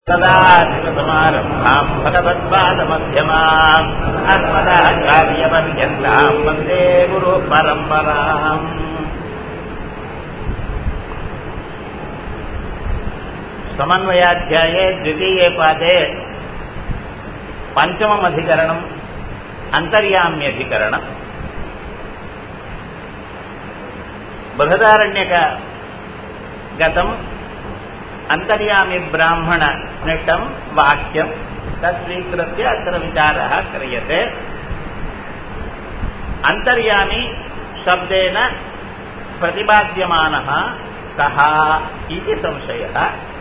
सदाशिवसमारम्भाम् भगवत्पादमध्यमाम् अस्मदाचार्यपर्यन्ताम् वन्दे गुरुपरम्पराम्। समन्वयाध्याये द्वितीये पादे पञ्चमम् अधिकरणम् अन्तर्याम्यधिकरणम्। बृहदारण्यकगतम् अंतर्यामी ब्राह्मण निष्ठं वाक्यं तत्स्वीकृत्य अत्र विचारः क्रियते। अंतर्यामी शब्देन प्रतिपाद्यमानः कः इति संशयः।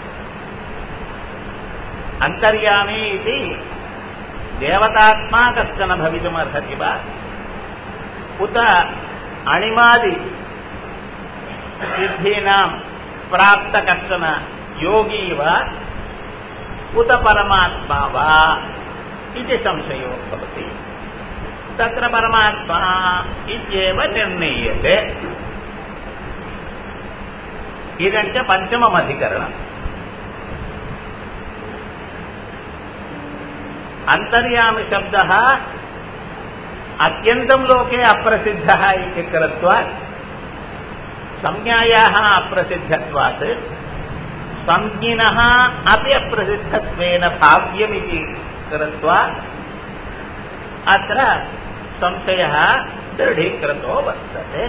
अंतर्यामी इति देवतात्मा कश्चन भवितुमर्हति वा उत अणिमादि सिद्धीनां प्राप्त कश्चन योगी वा उत परमात्मा वा इति संशयो भवति। तत्र परमात्मा इत्येव निर्णीयते। इदञ्च पञ्चमम् अधिकरणम्। अन्तर्यामि शब्दः अत्यन्तं लोके अप्रसिद्धः इति कृत्वा संज्ञायाः अप्रसिद्धत्वात् संज्ञिनः अपि अप्रसिद्धत्वेन भाव्यमिति कृत्वा अत्र संशयः दृढीकृतो वर्तते।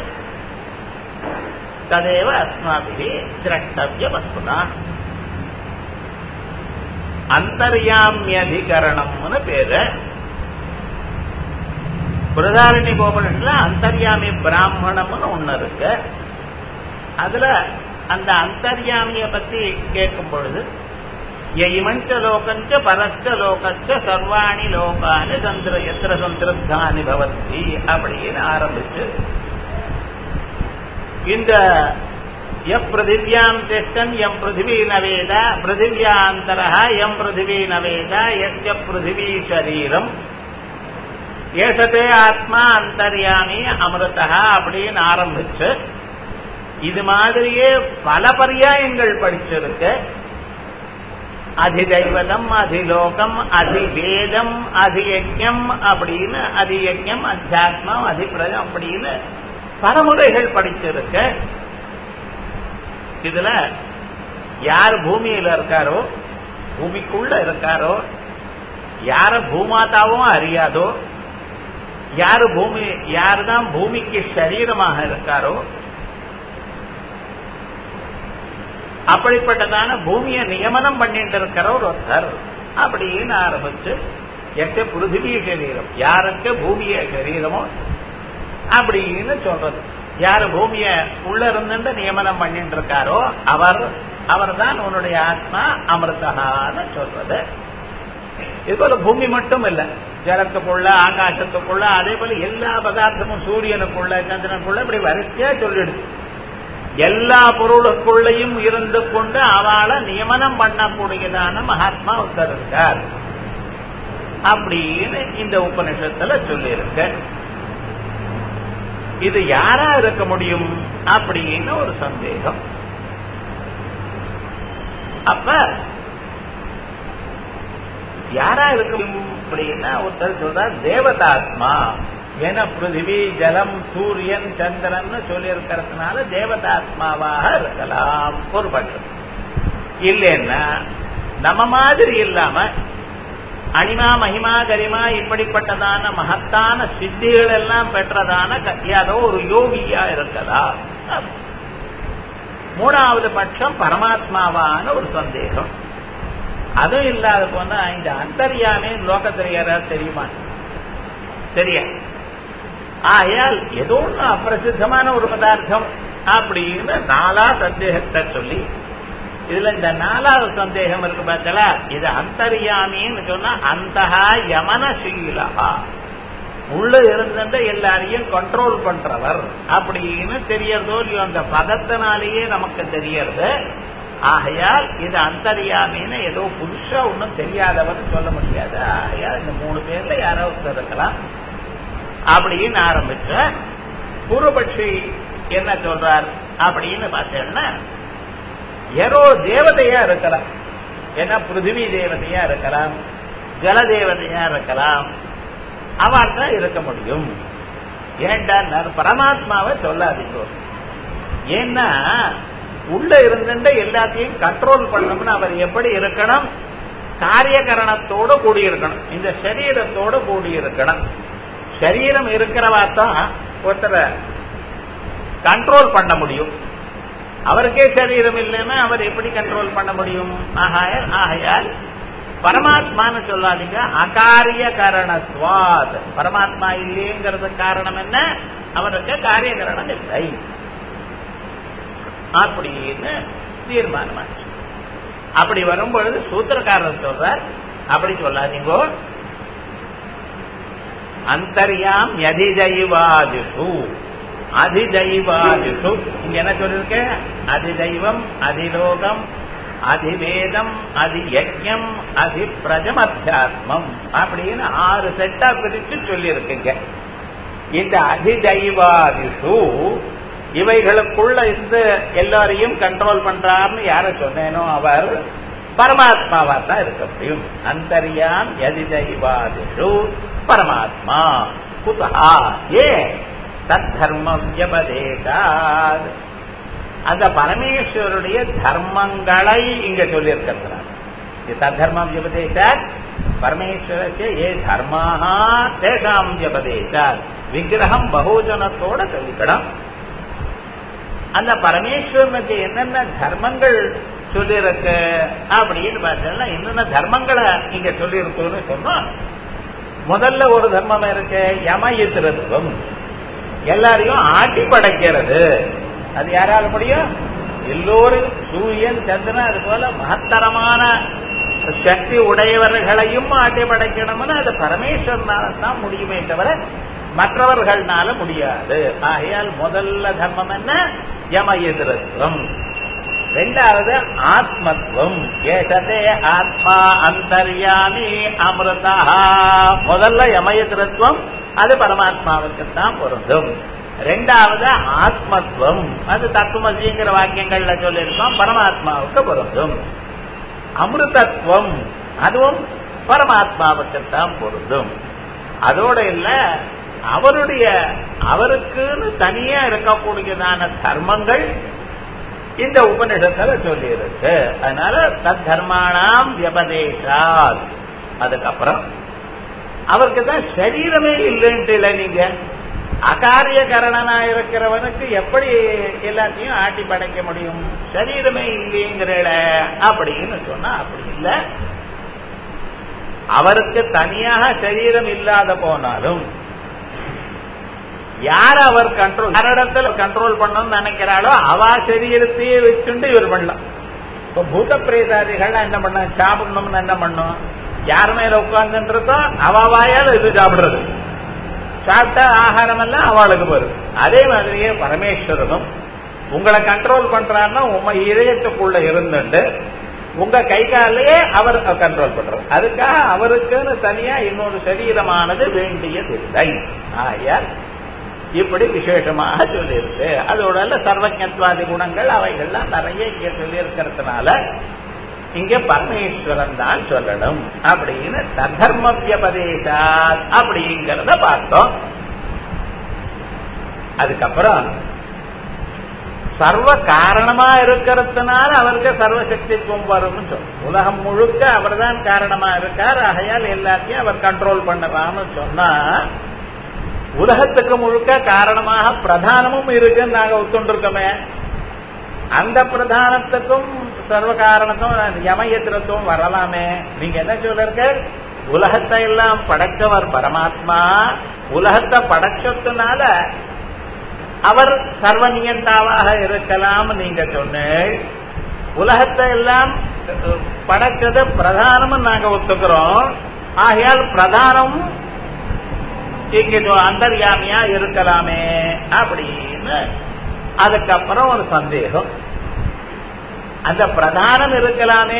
तदेव अस्माभिः द्रष्टव्यवस्तुना। अन्तर्याम्यधिकरणम्नु पेरु। बृहदारण्यकोपनिषत्तुல அந்தர்யாமி பிராமணம்னு ஒன்னு இருக்கு. அதுல அந்த அந்தர்யாமியை பத்தி கேட்கும் பொழுது இமஞ்ச லோகஞ்ச பரஸ்ட லோகச்ச சர்வாணி லோகானி எத்திர சந்திருத்தானி பவந்தி அப்படின்னு ஆரம்பிச்சு இந்த பிருத்திவியாம் திஷ்டன் எம் பிருத்திவி நவேத பிருத்திவியாந்தரः எம் பிருத்திவி நவேத யஸ்ய பிருத்திவி சரீரம் ஏஷதே ஆத்மா அந்தர்யாமி அமிர்தः அப்படின்னு ஆரம்பிச்சு இது மாதிரியே பல பர்யாயங்கள் படிச்சிருக்கு. அதிதைவதம், அதிலோகம், அதிவேதம், அதியஜ்ஞம் அப்படின்னு அதியஜ்ஞம், அத்தியாத்மம், அதிபிரதம் அப்படின்னு பல முறைகள் படிச்சிருக்கு. இதுல யார் பூமியில இருக்காரோ, பூமிக்குள்ள இருக்காரோ, யார பூமாதாவும் அறியாதோ, யாருதான் பூமிக்கு சரீரமாக இருக்காரோ அப்படிப்பட்டதான பூமியை நியமனம் பண்ணிட்டு இருக்கிற ஒருத்தர் அப்படின்னு ஆரம்பிச்சு எட்டு பிருத்திவி சரீரம் யாருக்கு பூமிய சரீரமோ அப்படின்னு சொல்றது. யாரு பூமிய உள்ள இருந்து நியமனம் பண்ணிட்டு இருக்காரோ அவர் தான் உன்னுடைய ஆத்மா அமிர்தகான்னு சொல்றது. இது போல பூமி மட்டும் இல்ல, ஜலத்துக்குள்ள ஆகாசத்துக்குள்ள அதே போல எல்லா பதார்த்தமும் சூரியனுக்குள்ள சந்திரனுக்குள்ள இப்படி வரிசையா சொல்லிடுது. எல்லா பொருளுக்குள்ளையும் இருந்து கொண்டு அவளை நியமனம் பண்ணக்கூடியதான மகாத்மா ஒருத்தர் இருக்கார் அப்படின்னு இந்த உபநிஷத்துல சொல்லியிருக்க. இது யாரா இருக்க முடியும் அப்படின்னு ஒரு சந்தேகம். அப்ப யாரா இருக்க முடியும் அப்படின்னா ஒருத்தர் சொல்றார் தேவதாத்மா. ஏன்னா பிருத்திவி ஜலம் சூரியன் சந்திரன் சொல்லி இருக்கிறதுனால தேவதாத்மாவாக இருக்கலாம் ஒரு பட்சம். இல்லைன்னா நம்ம மாதிரி இல்லாம அனிமா மகிமா கரிமா இப்படிப்பட்டதான மகத்தான சித்திகள் எல்லாம் பெற்றதான யாரோ ஒரு யோகியா இருக்கலாம். மூணாவது பட்சம் பரமாத்மாவான ஒரு சந்தேகம். அதுவும் இல்லாத போனா இந்த அந்தர்யாமே லோகத்தில் யாராவது தெரியுமா? சரியா? ஆயால் ஏதோ ஒன்று அப்பிரசித்தமான ஒரு பதார்த்தம் அப்படின்னு நாலா சந்தேகத்தை சொல்லி இதுல இந்த நாலாவது சந்தேகம் இருக்கு பார்த்தல, இது அந்தர்யாமின்னு சொன்னா அந்தஹா யமனசீலஹா உள்ள இருந்த எல்லாரையும் கண்ட்ரோல் பண்றவர் அப்படின்னு தெரியறதோ இல்லையோ அந்த பதத்தினாலேயே நமக்கு தெரியறது. ஆகையால் இது அந்தர்யாமின்னு ஏதோ புதுசா ஒன்றும் தெரியாதவர் சொல்ல முடியாது. ஆகையால் இந்த மூணு பேர்ல யாராவது இருக்கலாம் அப்படின்னு ஆரம்பிச்ச பூர்வபட்சி என்ன சொல்றார் அப்படின்னு பார்த்தேன்னா யாரோ தேவதையா இருக்கலாம். ஏன்னா பிருத்திவி தேவதையா இருக்கலாம், ஜல தேவதையா இருக்கலாம், அவர்தான் இருக்க முடியும். ஏண்டா பரமாத்மாவை சொல்லாதீங்க. ஏன்னா உள்ள இருந்துட்டு எல்லாத்தையும் கண்ட்ரோல் பண்ணணும்னு அவர் எப்படி இருக்கணும்? காரியகரணத்தோடு கூடியிருக்கணும், இந்த சரீரத்தோடு கூடியிருக்கணும். சரீரம் இருக்கிறவா தான் ஒருத்தரை கண்ட்ரோல் பண்ண முடியும். அவருக்கே சரீரம் இல்லைன்னா அவர் எப்படி கண்ட்ரோல் பண்ண முடியும்? ஆகையால் பரமாத்மான்னு சொல்லாதீங்க, அகாரிய கரணத்வாத். பரமாத்மா இல்லைங்கிறது காரணம் என்ன? அவருக்கு காரியகரணம் இல்லை அப்படின்னு தீர்மானமாச்சு. அப்படி வரும்பொழுது சூத்திரக்காரர் சொல்றார், அப்படி சொல்லாதீங்கோ. அந்தர்யாம் அதிதைவாதிஷு, அதிதைவாதிஷு இங்க என்ன சொல்லிருக்க? அதிதைவம், அதிலோகம், அதிவேதம், அதியஜ்ஞம், அதிப்ரஜமத்யாத்மம் அப்படின்னு 6 செட்டா பிரிச்சு சொல்லியிருக்குங்க. இந்த அதிதைவாதிஷு இவைகளுக்குள்ள இருந்து எல்லாரையும் கண்ட்ரோல் பண்றாருன்னு யார சொன்னேனோ அவர் பரமாத்மாவா தான் இருக்க முடியும். அந்தர்யாம் அதிதைவாதிஷு பரமாத்மா. குதா ஏ தர்மம் வியபதேசாத். அந்த பரமேஸ்வருடைய தர்மங்களை இங்க சொல்லியிருக்கிறார். தர்மம் வியபதேசாத் பரமேஸ்வரஸ்ய ஏ தர்மாக தேசாம் வியபதேசாத். விக்கிரகம் பகுஜனத்தோட சொல்லிக்கணும். அந்த பரமேஸ்வரனுக்கு என்னென்ன தர்மங்கள் சொல்லியிருக்கு அப்படின்னு பார்த்தா என்னென்ன தர்மங்களை இங்க சொல்லியிருக்குன்னு சொன்னா, முதல்ல ஒரு தர்மம் இருக்கு, யமயுத்திரத்துவம். எல்லாரையும் ஆட்டி படைக்கிறது. அது யாரால முடியும்? எல்லோரும் சூரியன், சந்திரன், அது போல மகத்தரமான சக்தி உடையவர்களையும் ஆட்டி படைக்கணும்னு அது பரமேஸ்வரனால தான் முடியுமே தவிர மற்றவர்கள்னால முடியாது. ஆகையால் முதல்ல தர்மம் என்ன? யமயுத்திரத்துவம். ரெண்டாவது ஆத்மத்துவம். ஏததே ஆத்மா அந்தர்யாமி அமிர்தா. முதல்ல யமயுத்திரத்துவம், அது பரமாத்மாவுக்குத்தான் பொருந்தும். ரெண்டாவது ஆத்மத்துவம், அது தத்துவமசிங்கிற வாக்கியங்கள்ல சொல்லியிருக்கோம், பரமாத்மாவுக்கு பொருந்தும். அமிர்தத்துவம், அதுவும் பரமாத்மாவுக்குத்தான் பொருந்தும். அதோட இல்ல, அவருக்குன்னு தனியா இருக்கக்கூடியதான தர்மங்கள் இந்த உபநிஷத்துல சொல்லி இருக்கு. அதனால தத் தர்மானாம் வியபதேசாத். அதுக்கப்புறம் அவருக்கு தான் சரீரமே இல்லைன்ட்டு இல்லை. நீங்க அகாரியகரணனா இருக்கிறவனுக்கு எப்படி எல்லாத்தையும் ஆட்டி படைக்க முடியும்? சரீரமே இல்லைங்கிற அப்படின்னு சொன்னா அப்படி இல்லை. அவருக்கு தனியாக சரீரம் இல்லாத போனாலும் யார் அவர் கண்ட்ரோல், யாரிடத்துல கண்ட்ரோல் பண்ணணும்னு நினைக்கிறாளோ அவ சரீரத்தையே வச்சுட்டு இவர் பண்ணலாம். இப்ப பூத பிரேதாதிகள் என்ன பண்ண, சாப்பிடணும்னு என்ன பண்ணும்? யார் மேல உட்கார்ந்துன்றதோ அவ வாயால் இது சாப்பிடுறது, சாப்பிட்டா ஆகாரம் எல்லாம் அவளுக்கு வருது. அதே மாதிரியே பரமேஸ்வரனும் உங்களை கண்ட்ரோல் பண்றாருன்னா உங்க இதயத்துக்குள்ள இருந்துட்டு உங்க கை காலையே அவர் கண்ட்ரோல் பண்றார். அதுக்காக அவருக்குன்னு தனியா இன்னொரு சரீரமானது வேண்டியதில்லை. ஆகையால் இப்படி விசேஷமாக சொல்லியிருக்கு. அதோட சர்வஜத்வாதி குணங்கள் அவைகள்லாம் நிறைய இங்க சொல்லி இருக்கிறதுனால இங்க பரமேஸ்வரன் தான் சொல்லணும் அப்படின்னு தர்ம வியபதேசா அப்படிங்கிறத பார்த்தோம். அதுக்கப்புறம் சர்வ காரணமா இருக்கிறதுனால அவருக்கு சர்வசக்தித்துவம் வரும்னு சொல்லும். உலகம் முழுக்க அவர் தான் காரணமா இருக்கார், ஆகையால் எல்லாத்தையும் அவர் கண்ட்ரோல் பண்ணலாம்னு சொன்னா, உலகத்துக்கு முழுக்க காரணமாக பிரதானமும் இருக்குன்னு நாங்க ஒத்துண்டிருக்கோமே, அந்த பிரதானத்துக்கும் சர்வ காரணத்தும் யமயத்திரத்துவம் வரலாமே. நீங்க என்ன சொல்லிருக்க? உலகத்தை எல்லாம் படைச்சவர் பரமாத்மா, உலகத்தை படைச்சதுனால அவர் சர்வநியந்தாவாக இருக்கலாம் நீங்க சொன்னீங்க. உலகத்தை எல்லாம் படைச்சது பிரதானம் நாங்க ஒத்துக்கிறோம், ஆகையால் பிரதானம் இங்க அந்தர்யாமியா இருக்கலாமே அப்படின்னு. அதுக்கப்புறம் ஒரு சந்தேகம், அந்த பிரதானம் இருக்கலாமே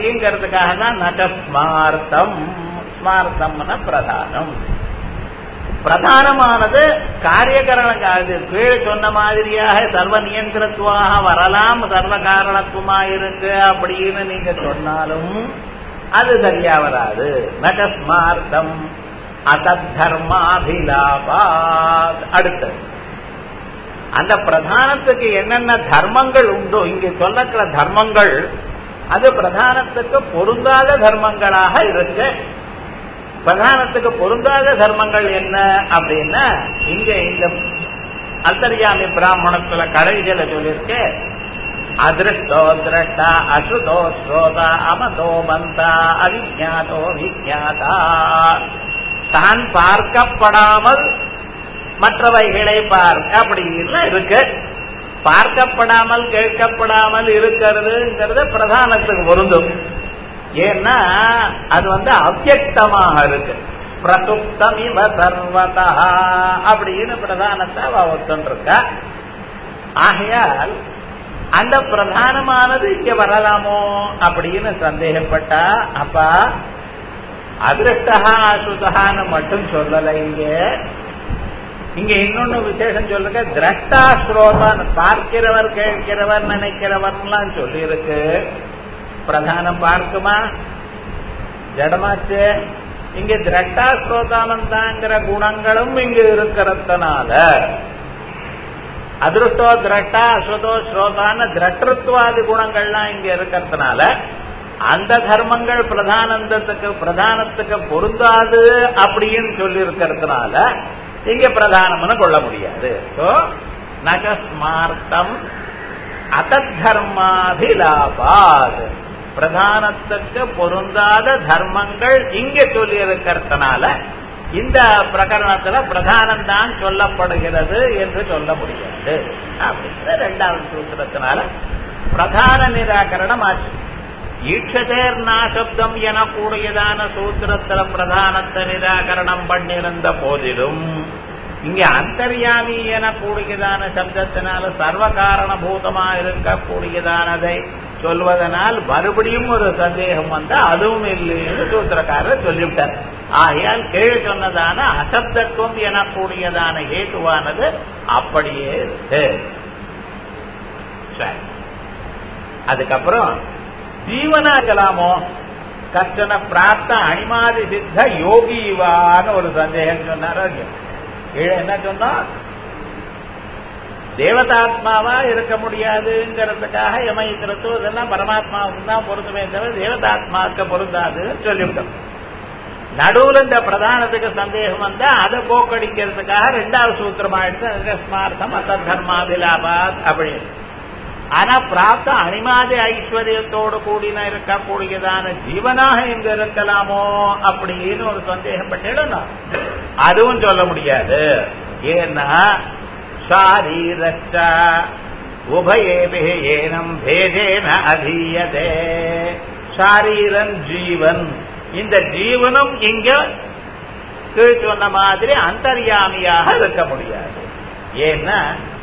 அப்படிங்கிறதுக்காக தான் நட ஸ்மார்த்தம், ஸ்மார்த்தம்னா பிரதானம். பிரதானமானது காரியகரண கீழே சொன்ன மாதிரியாக சர்வ நியந்திரத்துவாக வரலாம், சர்வ காரணத்துவமாக இருக்கு அப்படின்னு நீங்க சொன்னாலும் அது சரியா வராது. நகஸ்மார்த்தம் அசத்தர்மாபிலாபா. அடுத்து அந்த பிரதானத்துக்கு என்னென்ன தர்மங்கள் உண்டோ, இங்க சொல்லக்கிற தர்மங்கள் அது பிரதானத்துக்கு பொருந்தாத தர்மங்களாக இருக்கு. பிரதானத்துக்கு பொருந்தாத தர்மங்கள் என்ன அப்படின்னா, இங்க இந்த அந்தர்யாமி பிராமணத்துல கடைசியில சொல்லிருக்கு, அதிருஷ்டோ திரஷ்டா அசுதோ ஸ்ரோதா அமதோ மந்தா அவிஜாதோ விஜாதா. தான் பார்க்கப்படாமல் மற்றவைகளை பார்க்க அப்படின்னு இருக்கு. பார்க்கப்படாமல் கேட்கப்படாமல் இருக்கிறதுங்கிறது பிரதானத்துக்கு பொருந்தும். ஏன்னா அது அவ்யக்தமாக இருக்கு. பிரசுப்தம் இவ சர்வதா அப்படின்னு பிரதானத்தை ஒத்துருக்க. ஆகையால் அந்த பிரதானமானது இங்க வரலாமோ அப்படின்னு சந்தேகப்பட்டா, அப்ப அதிருஷ்டா அசுதகான்னு மட்டும் சொல்லல. இங்க இன்னொன்னு விசேஷம் சொல்லுங்க, திரஷ்டா ஸ்ரோதான், பார்க்கிறவர் கேட்கிறவர் நினைக்கிறவர்லாம் சொல்லி இருக்கு. பிரதானம் பார்க்குமா? ஜடமாச்சு. இங்க திரஷ்டா ஸ்ரோதானந்தாங்கிற குணங்களும் இங்க இருக்கிறதுனால அதிருஷ்டோ திரஷ்டா அசுதோ ஸ்ரோதான திரஷ்டத்துவாதி குணங்கள்லாம் இங்க இருக்கிறதுனால அந்த தர்மங்கள் பிரதானத்துக்கு பொருந்தாது அப்படின்னு சொல்லி இருக்கிறதுனால இங்க பிரதானம்னு கொள்ள முடியாது. நகஸ்மார்த்தம் அதர்மாபிலாபாத், பிரதானத்துக்கு பொருந்தாத தர்மங்கள் இங்க சொல்லி இருக்கிறதுனால இந்த பிரகரணத்துல பிரதானம் தான் சொல்லப்படுகிறது என்று சொல்ல முடியாது அப்படிங்கிற இரண்டாவது சூத்திரத்தினால பிரதான நிராகரணம் ஆச்சு. ஈட்சதேர் நாசப்தம் எனக்கூடியதான சூத்திரத்துல பிரதானத்தை நிராகரணம் பண்ணிருந்த போதிலும் இங்க அந்தர்யாமி எனக்கூடியதான சப்தத்தினால சர்வ காரணபூதமா இருக்கக்கூடியதானதை சொல்வதனால் மறுபடியும் ஒரு சந்தேகம் அதுவும் இல்லைன்னு சூத்திரக்காரர் சொல்லிவிட்டார். ஆகையால் கீழே சொன்னதான அசப்தத்துவம் எனக்கூடியதான ஹேதுவானது அப்படியே இருக்கு. அதுக்கப்புறம் ஜீவனாகலாமோ கஷ்டன பிராப்த அணிமாதி சித்த யோகிவான்னு ஒரு சந்தேகம் சொன்னார். என்ன சொன்னா, தேவதாத்மாவா இருக்க முடியாதுங்கிறதுக்காக யமயித்திரத்துவம் இதெல்லாம் பரமாத்மாவுக்கு தான் பொருந்துமே தவிர தேவதாத்மாவுக்கு பொருந்தாதுன்னு சொல்லிவிட்டோம். நடுவில் இந்த பிரதானத்துக்கு சந்தேகம் வந்தா அதை போக்கடிக்கிறதுக்காக ரெண்டாவது சூத்திரமா எடுத்து ஸ்மார்த்தம் அசத்தர்மாபிலாபாத் அப்படின்னு. ஆனா பிராப்த அணிமாதி ஐஸ்வர்யத்தோடு கூடின இருக்கக்கூடியதான ஜீவனாக எங்க இருக்கலாமோ அப்படின்னு ஒரு சந்தேகப்பட்டிடணும். அதுவும் சொல்ல முடியாது. ஏன்னா ஷாரீரச்ச உபயேபி ஏனம் பேதேன அதீயதே. ஷாரீரன் ஜீவன், இந்த ஜீவனும் இங்க கீழ் சொன்ன மாதிரி அந்தர்யாமியாக இருக்க முடியாது. ஏன்னா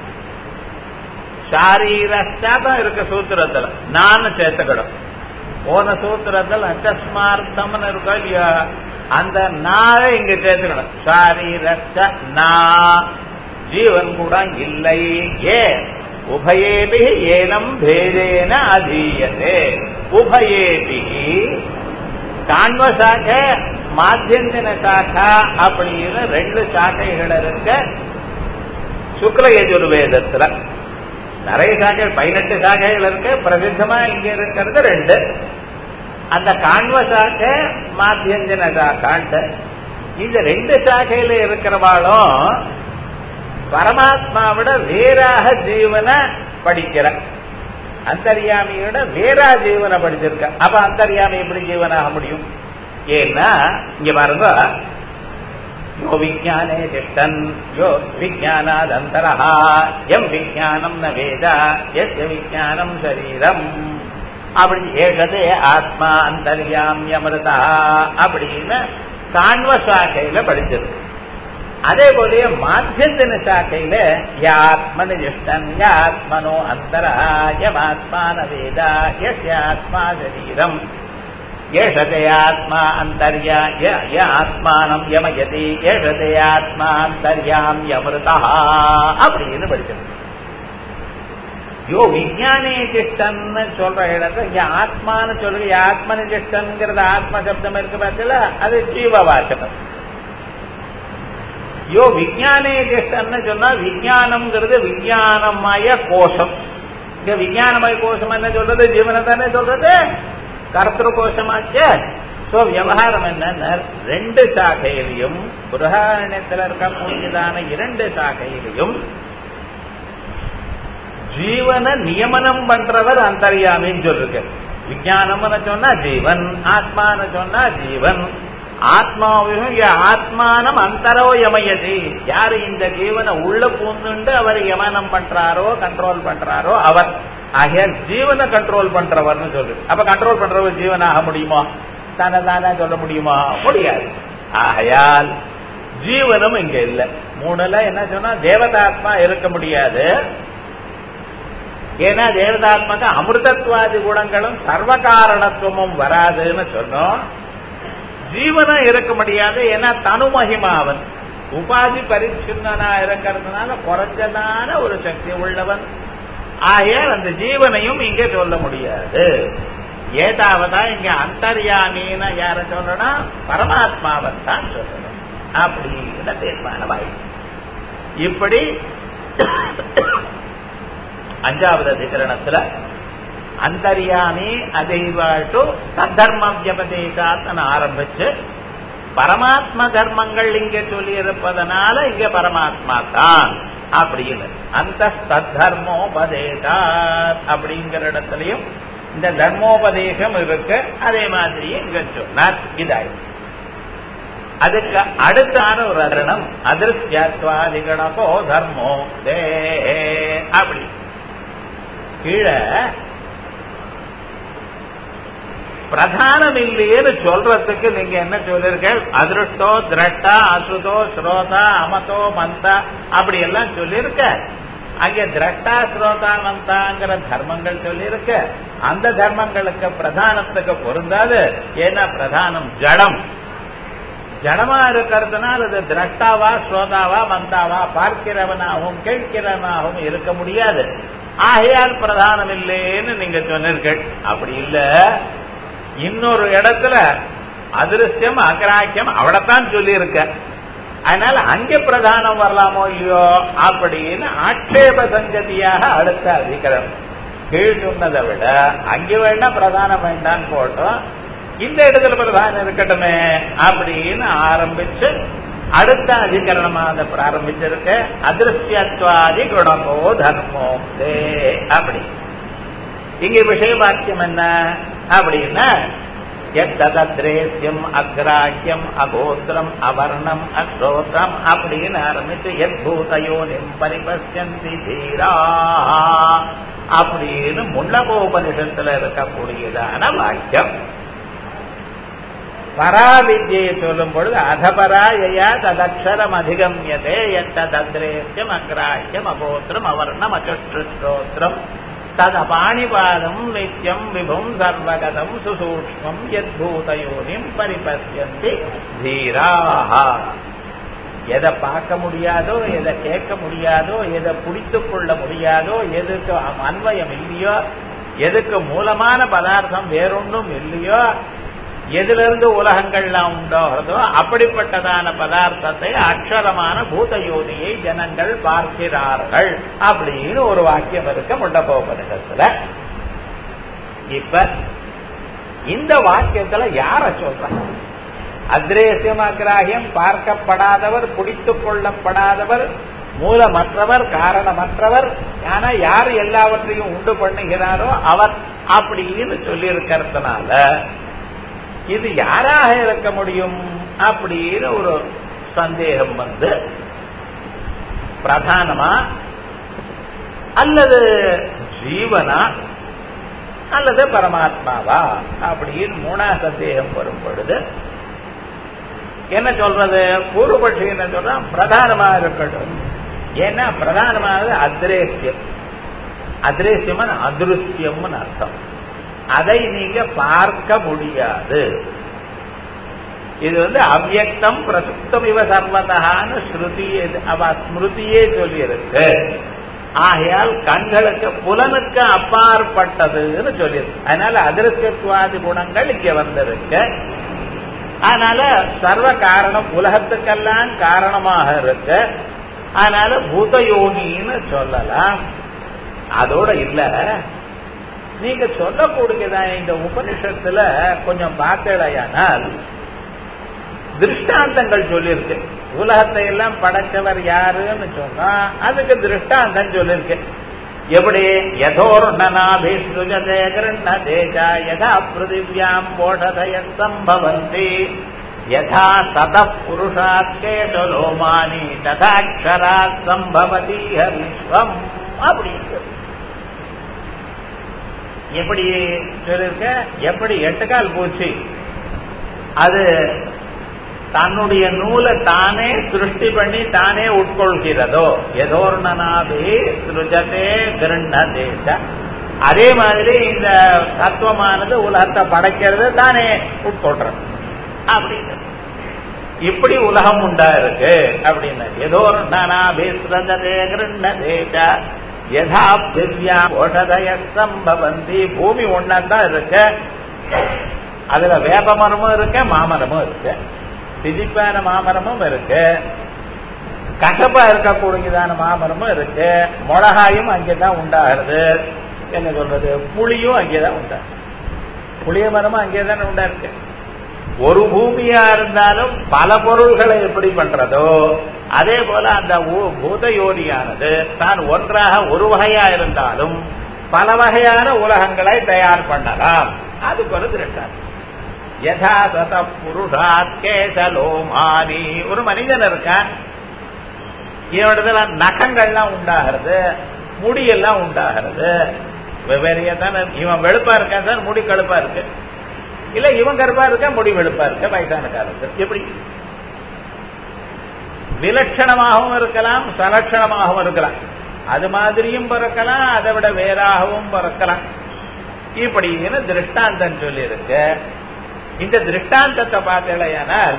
ஷாரீரஸ்தான் இருக்க சூத்திரத்துல நான் சேர்த்துக்கணும். போன சூத்திரத்தில் அச்சஸ்மார்த்தம்னு இருக்கா இல்லையா, அந்த நாளை இங்க சேர்த்துக்கணும். ஷாரீரஸ்த நா, ஜீவன் கூட இல்லை. ஏன் உபயேபி ஏனம் பேதேன அதீயதே. உபயேபி காண்வ சாக்கை மாத்தியந்தின சாக்கா அப்படின்னு ரெண்டு சாக்கைகள் இருக்க சுக்ல யஜுர்வேதத்துல. நிறைய சாக்கைகள் 18 சாக்கைகள் இருக்கு. பிரசித்தமா இங்க இருக்கிறது 2. அந்த காண்வ சாக்கை மாத்தியந்தின சாக்கான்ட்டு இந்த 2 சாக்கையில இருக்கிறவாளும் பரமாத்மாவிட வேறாக ஜீவனை படிக்கிற, அந்தர்யாமியோட வேறா ஜீவனை படிச்சிருக்க. அப்ப அந்தர்யாமி எப்படி ஜீவனாக முடியும்? ஏன்னா இங்க பாருங்க, யோ விஜானே திஷ்டன் யோ விஜானாதந்தரஹா எம் விஜானம் ந வேதா எஸ்ய விஜானம் சரீரம் அப்படி ஏகதே ஆத்மா அந்தர்யாமியமிருதா அப்படின்னு காண்வ சாக்கையில படிச்சிருக்கு. அதே போல மாத்தியந்தின சாக்கையில யாத்மனு ஜிஷ்டன் யாத்மனோ அந்தரா யமாத்மான வேதா யஸ்யாத்மா சரீரம் ஏஷதே ஆத்மா அந்தர்யாய ஆத்மானம் யமயதி ஏஷதே ஆத்மா அந்தர்யாம் யமிருதா அப்படின்னு படிக்கணும். யோ விஞ்ஞானே ஜிஷ்டன்னு சொல்ற இடத்துல இங்க ஆத்மான்னு சொல்லுங்க. ஆத்மனு ஜிஷ்டன்ங்கிறது ஆத்ம சப்தம் இருக்கு பார்த்தல, அது ஜீவவாச்சகம். யோ விஞ்ஞானே ஜிஷ்டன்னு சொன்னா விஞ்ஞானம்ங்கிறது விஞ்ஞானமய கோஷம். இங்க விஞ்ஞானமய கோஷம் என்ன சொல்றது? ஜீவனை தானே சொல்றது, கர்த்திரு கோஷமாச்சு. சோ விவகாரம் என்ன, ரெண்டு சாக்கையிலையும் புருஷாரண்யத்தில் இருக்கக்கூடியதான இரண்டு சாக்கையிலையும் ஜீவனை நியமனம் பண்றவர் அந்தர்யாமின்னு சொல்லிருக்க. விஞ்ஞானம்னு சொன்னா ஜீவன், ஆத்மான்னு சொன்னா ஜீவன். ஆத்மாவையும் ஆத்மானம் அந்தரோ யமயதி, யாரு இந்த ஜீவனை உள்ள பூந்துண்டு அவர் யமனம் பண்றாரோ கண்ட்ரோல் பண்றாரோ அவர். ஆகிய ஜீவனை கண்ட்ரோல் பண்றவர்னு சொல்லு. அப்ப கண்ட்ரோல் பண்றவர் ஜீவனாக முடியுமா? தானே சொல்ல முடியுமா? முடியாது. ஆகையால் ஜீவனும் இங்க இல்ல. மூணுல என்ன சொன்னா தேவதாத்மா இருக்க முடியாது. ஏன்னா தேவதாத்மக அமிர்தத்வாதி குணங்களும் சர்வ காரணத்துவமும் வராதுன்னு சொன்னோம். ஜீவனும் இருக்க முடியாது. ஏன்னா தனு மகிமாவன் உபாதி பரிச்சுன்னா இருக்கிறதுனால குறைஞ்சதான ஒரு சக்தி உள்ளவன். ஆகையால் அந்த ஜீவனையும் இங்க சொல்ல முடியாது. ஏதாவதா இங்க அந்தர்யாமின்னு யார சொல்லணும்? பரமாத்மாவன் தான் சொல்லணும் அப்படிங்கிற தீர்மானமாயி. இப்படி அஞ்சாவது அதிகரணத்துல அந்தர்யாமி அதைவாட்டு தர்ம வியபதேசாத்னு ஆரம்பிச்சு பரமாத்ம தர்மங்கள் இங்க சொல்லி இருப்பதனால இங்க பரமாத்மா தான் அப்படின்னு அந்த தர்மோபதேசாத் அப்படிங்கிற இடத்துலயும் இந்த தர்மோபதேசம் இருக்கு. அதே மாதிரி இங்க சொன்னார். இதாயிடுச்சு. அதுக்கு அடுத்தான ஒரு அதிரணம் அதிருஷ்யத்வாதிகணகோ தர்மோ தே அப்படி கீழே பிரதானம் இல்லையேன்னு சொல்றதுக்கு நீங்க என்ன சொல்லிருக்க? அதிருஷ்டோ திரட்டா அசுதோ ஸ்ரோதா அமதோ மந்தா அப்படி எல்லாம் சொல்லியிருக்க. அங்கே திரட்டா ஸ்ரோதா மந்தாங்கிற தர்மங்கள் சொல்லியிருக்க. அந்த தர்மங்களுக்கு பிரதானத்துக்கு பொருந்தாது. ஏன்னா பிரதானம் ஜடம். ஜடமா இருக்கிறதுனால அது திரஷ்டாவா ஸ்ரோதாவா மந்தாவா பார்க்கிறவனாகவும் கேட்கிறவனாகவும் இருக்க முடியாது. ஆகையால் பிரதானம் இல்லைன்னு நீங்க சொன்னீர்கள். அப்படி இல்ல, இன்னொரு இடத்துல அதிருஷ்யம் அக்ராக்கியம் அவளைத்தான் சொல்லி இருக்க. அதனால அங்கே பிரதானம் வரலாமோ இல்லையோ அப்படின்னு ஆட்சேப சங்கதியாக அடுத்த அதிகரணம் கீழ் சொன்னதை விட அங்கே வேண்டா பிரதானம் வேண்டான்னு போட்டோம். இந்த இடத்துல பிரதானம் இருக்கட்டுமே அப்படின்னு ஆரம்பிச்சு அடுத்த அதிகரணமாக பிராரம்பிச்சிருக்க. அதிருஷ்யத்வாதி குணமோ தர்மோ தே அப்படி. இங்க விஷய வாக்கியம் என்ன அப்படின்னா எத்தத்ரேஸ்யம் அக்ராஹ்யம் அகோத்திரம் அவர்ணம் அஸ்ரோத்ரம் அப்படின்னு ஆரம்பிச்சு எத்பூதயோனிம் பரிபஷ்யந்தி தீரா அப்படின்னு முண்டகோபனிஷத்துல இருக்கக்கூடியதான வாக்கியம். பராவித்யை சொல்லும் பொழுது அதபராயா ததக்ஷரம் அதிகமியதே எத்தத்ரேஸ்யம் அக்ராஹ்யம் அகோத்திரம் அவர்ணம் அச்சுஸ்ரோத்திரம் தத பாணிபாதம் நித்யம் விபும் சர்வகதம் சுசூக்ஷ்மம் யத்பூதயோனிம் பரிபஷ்யந்தி தீராஹ. எதை பார்க்க முடியாதோ, எதை கேட்க முடியாதோ, எதை பிடித்துக் கொள்ள முடியாதோ, எதுக்கு அன்வயம் இல்லையோ, எதுக்கு மூலமான பதார்த்தம் வேறொன்றும் இல்லையோ, எதிலிருந்து உலகங்கள்லாம் உண்டாகிறதோ அப்படிப்பட்டதான பதார்த்தத்தை அக்ஷரமான பூதயோனியை ஜனங்கள் பார்க்கிறார்கள் அப்படின்னு ஒரு வாக்கியம் இருக்க முண்டகோபனிஷத்துல. இப்ப இந்த வாக்கியத்துல யார சொல்றாங்க? அத்ரேசியம் அக்ராஹ்யம் பார்க்கப்படாதவர், பிடித்துக் கொள்ளப்படாதவர், மூலமற்றவர், காரணமற்றவர், ஆனா யார் எல்லாவற்றையும் உண்டு பண்ணுகிறாரோ அவர் அப்படின்னு சொல்லி இருக்கிறதுனால இது யாராக இருக்க முடியும் அப்படின்னு ஒரு சந்தேகம் வந்து பிரதானமா அல்லது ஜீவனா அல்லது பரமாத்மாவா அப்படின்னு மூணா சந்தேகம் வரும் பொழுது என்ன சொல்றது? பூர்வபட்சி என்ன சொல்றான்? பிரதானமா இருக்கட்டும். ஏன்னா பிரதானமானது அத்ரேசியம். அத்ரேசியம் அதிருஷ்யம்னு அர்த்தம். அதை நீங்க பார்க்க முடியாது. இது அவ்யக்தம் பிரசுப்தம் இவ சர்வதான்னு ஸ்மிருதியே சொல்லி இருக்கு. ஆகையால் கண்களுக்கு புலனுக்கு அப்பாற்பட்டதுன்னு சொல்லியிருக்கு. அதனால அதிருஷ்டத்துவாதி குணங்கள் இங்க வந்திருக்கு. அதனால சர்வ காரணம் உலகத்துக்கெல்லாம் காரணமாக இருக்கு. அதனால பூதயோனின்னு சொல்லலாம். அதோட இல்ல, நீங்க சொல்லக்கூடியதான் இந்த உபனிஷத்துல கொஞ்சம் பார்த்தடையானால் திருஷ்டாந்தங்கள் சொல்லியிருக்கு. உலகத்தை எல்லாம் படைச்சவர் யாருன்னு சொன்னா அதுக்கு திருஷ்டாந்தம் சொல்லியிருக்கு. எப்படி யதோர்ணனாபிஸ்ருஜதே கிருண்ணதேஜா யதா பிருதிவ்யாம் போஷதய சம்பவந்தி யதா சதப் புருஷாத் கேசலோமானி ததாக்ஷராத் சம்பவதீஹ விஸ்வம். அப்படி எப்படி சொல்லிருக்க? எப்படி 8 கால் பூச்சி அது தன்னுடைய நூலை தானே சிருஷ்டி பண்ணி தானே உட்கொள்கிறதோ, யதோர்ணனாபி சிருஜதே கிருண்ணதேச, அதே மாதிரி இந்த தத்துவமானது உலகத்தை படைக்கிறது தானே உட்கொள்றது. அப்படின்னு இப்படி உலகம் உண்டா இருக்கு அப்படின்னு. யதோர்ணனாபி சிருஜதே கிருண்ணதேச யதா பிருத்யா ஓஷதய சம்பவந்தி. பூமி ஒன்னாதான் இருக்கு. அதுல வேப்ப மரமும் இருக்கு, மாமரமும் இருக்கு, திதிப்பான மாமரமும் இருக்கு, கசப்பா இருக்கக்கூடியதான மாமரமும் இருக்கு, மிளகாயும் அங்கேதான் உண்டாகிறது. என்ன சொல்றது, புளியும் அங்கேதான் உண்டாரு, புளிய மரமும் அங்கேதான் உண்டா இருக்கு. ஒரு பூமியா இருந்தாலும் பல பொருள்களை எப்படி பண்றதோ அதே போல அந்த பூதயோனியானது தான் ஒன்றாக ஒரு வகையா இருந்தாலும் பல வகையான உலகங்களை தயார் பண்ணலாம். அது ஒரு திருஷ்டாந்தம். யதா சத புருஷாத் கேசலோமானி. ஒரு மனிதன் இருக்கான், இவனிடத்துல நகங்கள்லாம் உண்டாகிறது, முடியெல்லாம் உண்டாகிறது. வெவ்வேறையா தானே. இவன் வெளுப்பா இருக்கான் சார், முடி கழுப்பா இருக்கு. இல்ல இவன் கருப்பா இருக்க, முடி வெளுப்பா இருக்க, வயசான காலத்து. எப்படி விலட்சணமாகவும் இருக்கலாம், சலட்சணமாகவும் இருக்கலாம். அது மாதிரியும் பிறக்கலாம், அதை விட வேறாகவும் பிறக்கலாம். இப்படின்னு திருஷ்டாந்தம் சொல்லி இருக்கு. இந்த திருஷ்டாந்தத்தை பார்த்தேனால்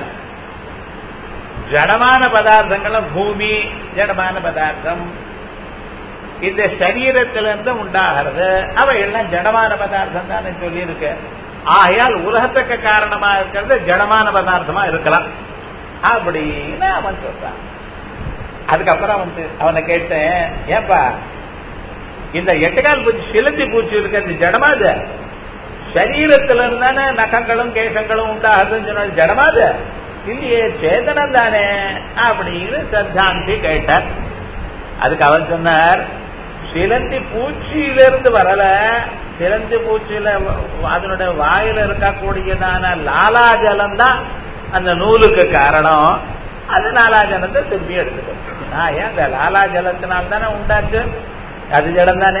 ஜடமான பதார்த்தங்களும், பூமி ஜடமான பதார்த்தம், இந்த சரீரத்திலிருந்து உண்டாகிறது, அவை எல்லாம் ஜடமான பதார்த்தம் தானே சொல்லி இருக்கு. ஆகையால் உலகத்துக்கு காரணமா இருக்கிறது ஜடமான பதார்த்தமா இருக்கலாம் அப்படின்னு அவன் சொல்றான். அதுக்கப்புறம் அவனை கேட்டேன், ஏப்பா இந்த 8 கால் பூச்சி சிலந்தி பூச்சி இருக்கிறது ஜடமாது, சரீரத்துல இருந்தானே நகங்களும் கேசங்களும் உண்டாகுதுன்னு சொன்னது ஜடமாது இல்லையே, சேதனம் தானே அப்படின்னு சத்தாந்தி கேட்டார். அதுக்கு அவன் சொன்னார், சிலந்தி பூச்சியிலிருந்து வரல, சிலந்தி பூச்சியில அதனுடைய வாயில இருக்கக்கூடியதான லாலாஜலம் தான் அந்த நூலுக்கு காரணம். அது லாலாஜலத்தை திரும்பி எடுத்துக்கணும். ஏன் அந்த லாலாஜலத்தினால்தானே உண்டாச்சு, அது ஜடம் தானே.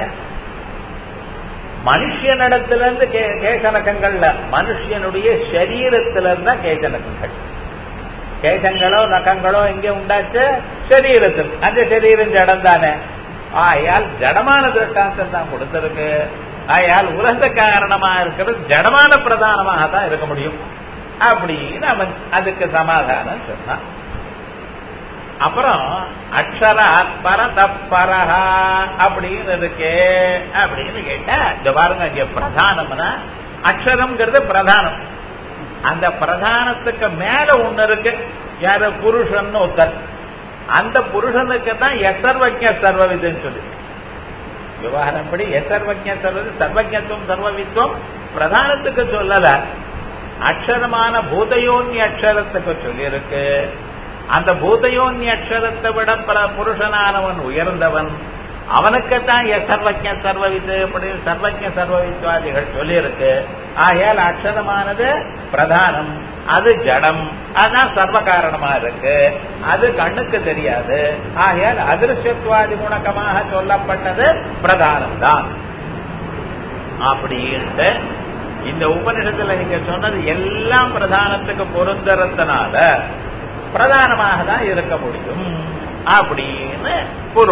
மனுஷனிடத்திலிருந்து கேசநகங்கள்ல, மனுஷனுடைய சரீரத்திலிருந்து தான் கேசநகங்கள். கேசங்களோ நகங்களோ எங்கே உண்டாச்சு, சரீரத்தில். அந்த சரீரம் ஜடம் தானே. ஆயால் ஜடமான திருஷ்டாந்தம் தான் கொடுத்திருக்கு. ஆயால் உலக காரணமா இருக்கிறது ஜடமான பிரதானமாக தான் இருக்க முடியும் அப்படின்னு அவன் அதுக்கு சமாதானம் சொன்னான். அப்புறம் அக்ஷராத் பரதப்பரஹா அப்படின்னு இருக்கு அப்படின்னு கேட்டா, இந்த பாருங்க, இங்க பிரதானம்னா அக்ஷரம்ங்கிறது பிரதானம். அந்த பிரதானத்துக்கு மேல ஒண்ணு இருக்கு, யாரு, புருஷன் ஒருத்தர். அந்த புருஷனுக்கு தான் எசர்வஜ்ஞ சர்வவிதுன்னு சொல்லி விவகாரம் படி எசர்வஜ்ஞ சர்வது சர்வஜத்துவம் சர்வவித்துவம் பிரதானத்துக்கு சொல்லல, அக்ஷரமான பூதயோன்ய அக்ஷரத்துக்கு சொல்லி இருக்கு. அந்த பூதயோன்ய அக்ஷரத்தை விட புருஷனானவன் உயர்ந்தவன், அவனுக்குத்தான் சர்வஜ்ஞ சர்வவித்து அப்படின்னு சர்வஜ்ஞ சர்வவித்வாதிகள் சொல்லி இருக்கு. ஆகையால் அக்ஷரமானது பிரதானம், அது ஜடம், அதான் சர்வ காரணமா இருக்கு, அது கண்ணுக்கு தெரியாது. ஆகையால் அதிருஷ்டத்வாதி குணக்கமாக சொல்லப்பட்டது பிரதானம் தான். அப்படின்ட்டு இந்த உபநிஷத்துல நீங்க சொன்னது எல்லாம் பிரதானத்துக்கு பொருந்தறதுனால பிரதானமாக தான் இருக்க முடியும் அப்படின்னு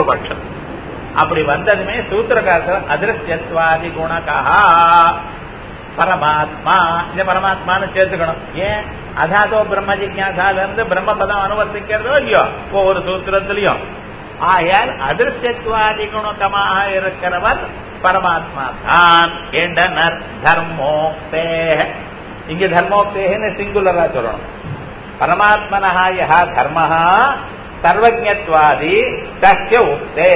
பூர்வபட்சம். அப்படி வந்ததுமே சூத்திரகாரர் அதிருஷ்டத்வாதி குணகா பரமாத்மா. இந்த பரமாத்மான்னு சேர்த்துக்கணும். ஏன்? அதாதோ பிரம்ம ஜிக்ஞாசால இருந்து பிரம்ம பதம் அனுவர்த்திக்கிறதோ இல்லையோ ஒவ்வொரு சூத்திரத்திலையும். ஆயால் அதிருஷ்டத்வாதி குணகமாக இருக்கிறவர் பரமாத்மா தான். என்றனர் தர்மோக்தே. இங்க தர்மோக்தேன்னு சிங்குலரா சொல்லணும். பரமாத்மனஹ யஹ தர்மஹ சர்வஜத்வாதி தஸ்ய உக்தே.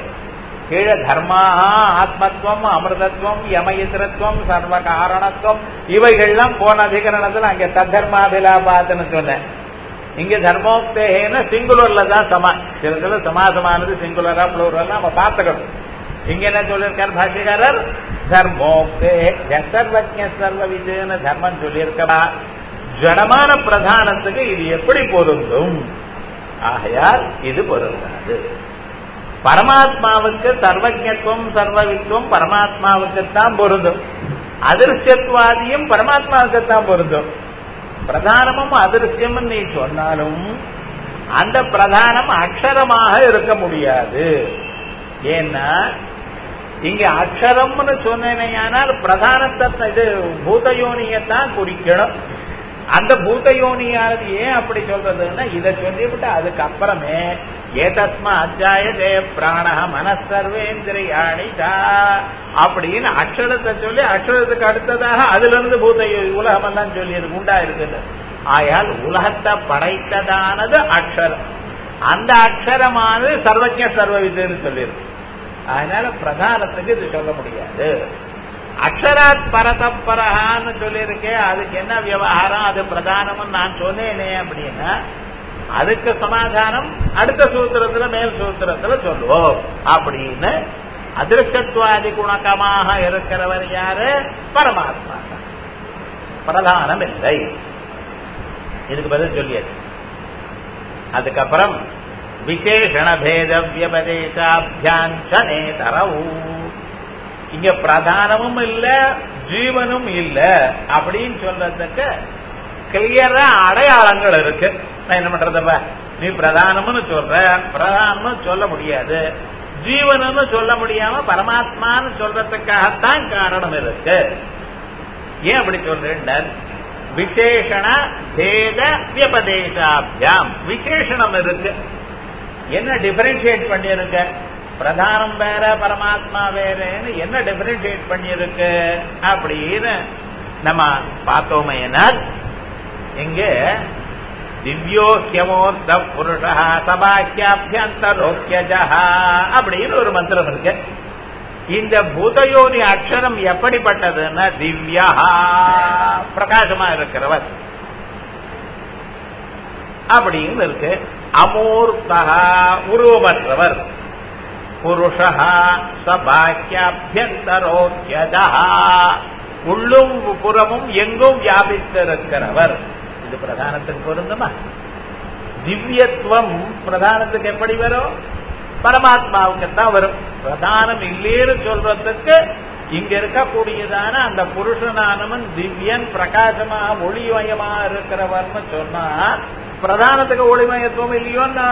கீழ தர்மா ஆத்மத்துவம் அமிர்தத்துவம் யமயித்திரத்துவம் சர்வ காரணத்துவம் இவைகள்லாம் போன அதிகரணத்துல அங்க தர்மாபிலாபாத்துன்னு சொன்னேன். இங்க தர்மோக்தேன்னு சிங்குலர்ல தான் சமா. சில சமாசமானது சிங்குலரா புளூரல் நம்ம பார்த்துக்கணும். இங்க என்ன சொல்லியிருக்கார் பாஷ்யக்காரர்? தர்மோக்தே சர்வஜ சர்வவிதுன்னு தர்மம் சொல்லியிருக்கா. ஜடமான பிரதானத்துக்கு இது எப்படி பொருந்தும்? ஆகையால் இது பொருந்தாது. பரமாத்மாவுக்கு சர்வஜத்துவம் சர்வவித்துவம் பரமாத்மாவுக்குத்தான் பொருந்தும். அதிருஷ்டத்வாதியும் பரமாத்மாவுக்குத்தான் பொருந்தும். பிரதானமும் அதிருஷ்யம் நீ சொன்னாலும் அந்த பிரதானம் அக்ஷரமாக இருக்க முடியாது. ஏன்னா இங்க அக்ஷரம்னு சொன்னேனால் பிரதானத்தை இது பூதயோனியத்தான் குறிக்கணும். அந்த பூதயோனியானது ஏன் அப்படி சொல்றதுன்னா இதை சொல்லிவிட்டு அதுக்கு அப்புறமே ஏதஸ்மா அத்தியாயதே பிராண மனசர்வேந்திரியாணி அப்படின்னு அக்ஷரத்தை சொல்லி அக்ஷரத்துக்கு அடுத்ததாக அதுல இருந்து பூத உலகம் எல்லாம் சொல்லி இருக்கு உண்டா இருக்குது. ஆயால் உலகத்தை படைத்ததானது அக்ஷரம். அந்த அக்ஷரமானது சர்வஜ சர்வவிதுன்னு சொல்லியிருக்கு. அதனால பிரதானத்துக்கு இது சொல்ல முடியாது. அக்ஷராத் பரதப்பரஹான்னு சொல்லியிருக்கேன். அதுக்கு என்ன விவகாரம்? அது பிரதானம் நான் சொன்னேனே அப்படின்னா அதுக்கு சமாதானம் அடுத்த சூத்திரத்துல மேல் சூத்திரத்துல சொல்லுவோம் அப்படின்னு. அதிருஷ்டத்வாதி குணகமாக இருக்கிறவர் யாரு? பரமாத்மா. பிரதானம் இல்லை. இதுக்கு பதில் சொல்லியது. அதுக்கப்புறம் விசேஷண பேத வியபதேசாபியாஞ்சனே தரவு. இங்க பிரதானமும் இல்ல ஜீவனும் இல்ல அப்படின்னு சொல்றதுக்கு கிளியரா அடையாளங்கள் இருக்கு. நான் என்ன பண்றதப்ப? நீ பிரதானம்னு சொல்ற, பிரதானம் சொல்ல முடியாது, ஜீவனும் சொல்ல முடியாம பரமாத்மான்னு சொல்றதுக்காகத்தான் காரணம் இருக்கு. ஏன் அப்படி சொல்றேன்? விசேஷண பேத வியபதேசாபியாம் விசேஷணம் இருக்கு. என்ன டிஃபரன்ஷியேட் பண்ணிருக்க? பிரதானம் வேற பரமாத்மா வேறன்னு என்ன டிஃபரன்ஷியேட் பண்ணிருக்கு அப்படின்னு நம்ம பார்த்தோமே. இங்க திவ்யோக்கியமோர்த்த புருஷா சபாக்கியாபியந்தரோக்கியஜா அப்படின்னு ஒரு மந்திரம் இருக்கு. இந்த பூதயோனி அக்ஷரம் எப்படிப்பட்டதுன்னா திவ்யா பிரகாசமா இருக்கிறவர் அப்படின்னு இருக்கு. அமூர்த்தா உருவமற்றவர். புருஷா சபாக்கியாபியந்தரோக்கியஜா உள்ளும் புறமும் எங்கும் வியாபித்திருக்கிறவர். இது பிரதானத்துக்கு பொருந்துமா? திவ்யத்துவம் பிரதானத்துக்கு எப்படி வரும்? பரமாத்மாவுக்கு தான் வரும். பிரதானம் இல்லேன்னு சொல்றதுக்கு இங்க இருக்கக்கூடியதான அந்த புருஷனானவன் திவ்யன் பிரகாசமாக ஒளிமயமா இருக்கிறவர்னு சொன்னா பிரதானத்துக்கு ஒளிமயத்துவம் இல்லையோன்னா